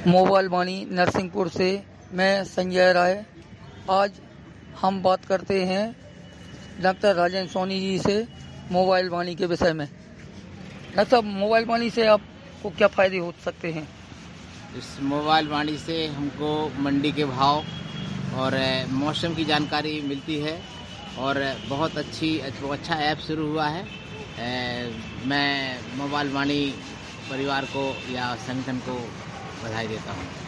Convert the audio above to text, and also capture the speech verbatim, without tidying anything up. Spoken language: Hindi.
मोबाइल वाणी नरसिंहपुर से मैं संजय राय। आज हम बात करते हैं डॉक्टर राजेंद्र सोनी जी से मोबाइल वाणी के विषय में। डॉक्टर साहब, मोबाइल वाणी से आपको क्या फ़ायदे हो सकते हैं? इस मोबाइल वाणी से हमको मंडी के भाव और मौसम की जानकारी मिलती है और बहुत अच्छी अच्छा ऐप शुरू हुआ है। मैं मोबाइल वाणी परिवार को या संगठन को बधाई देता हूँ।